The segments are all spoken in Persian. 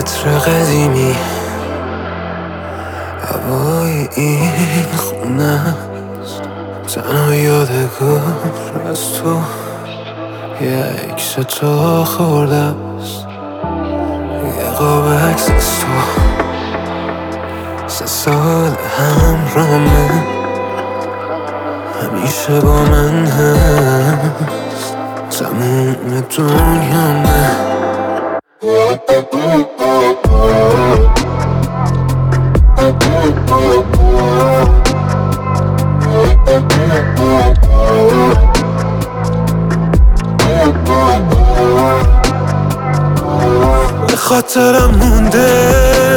عطر قدیمی، هوای این خونه است، تنها یادگار از تو یه عکس تو خورده است، یه قاب عکس از تو 3 سال همراهمه، همیشه با من هست، تموم دنیامه. به خاطرم مونده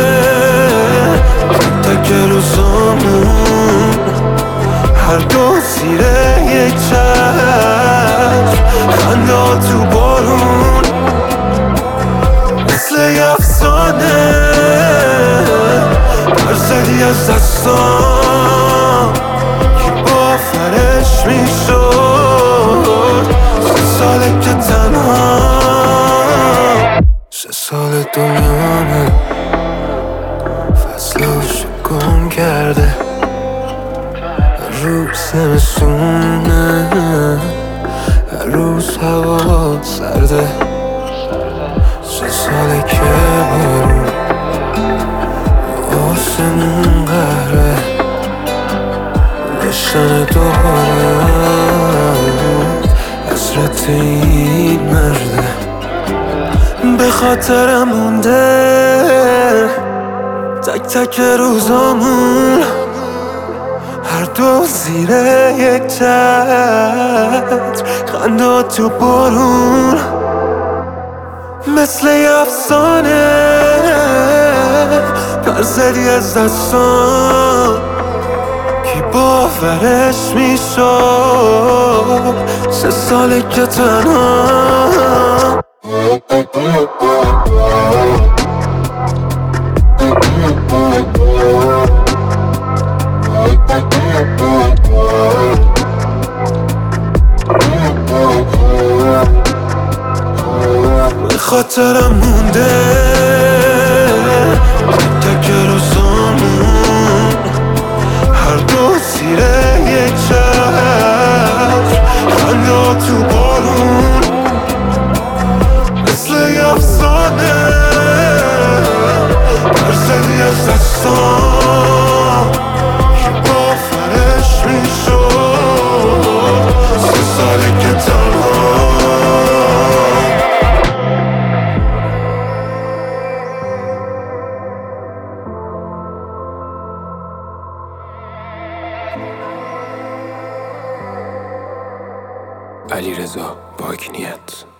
تک روزامون، هر دو زیر یک چشم، خنده تو بارون، مثل یه افسانه برزدی از دستان، کی باورش میشد 3 ساله که تنها، 3 سال دنیامه، فصلش گم کرده، هر روز زمستونه، هر روز هوا سرده، 3 ساله که بارون آسمون قهره، داشتن دوباره حسرت این مرده. به خاطرم مونده تک تک روزامون، هر دو زیر یک چتر، خنده تو بارون، مثل یه افسانه پر زدی از دستان، کی باورش میشد 3 ساله که تنها. به خاطرم مونده تک روزامون، هر دو زیر یک چتر، خنده تو بارون، مثل یه افسانه برزدی از دستان، کی باورش میشد 3 ساله که تنها. علیرضا باگنیت.